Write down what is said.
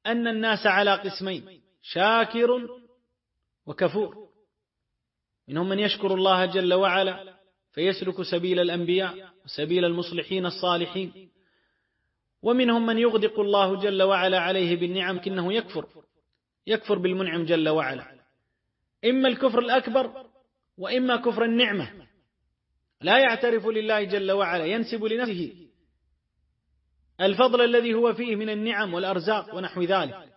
أن الناس على قسمين: شاكر وكفور. منهم من يشكر الله جل وعلا فيسلك سبيل الأنبياء وسبيل المصلحين الصالحين، ومنهم من يغدق الله جل وعلا عليه بالنعم لكنه يكفر بالمنعم جل وعلا، إما الكفر الأكبر وإما كفر النعمة، لا يعترف لله جل وعلا، ينسب لنفسه الفضل الذي هو فيه من النعم والأرزاق ونحو ذلك،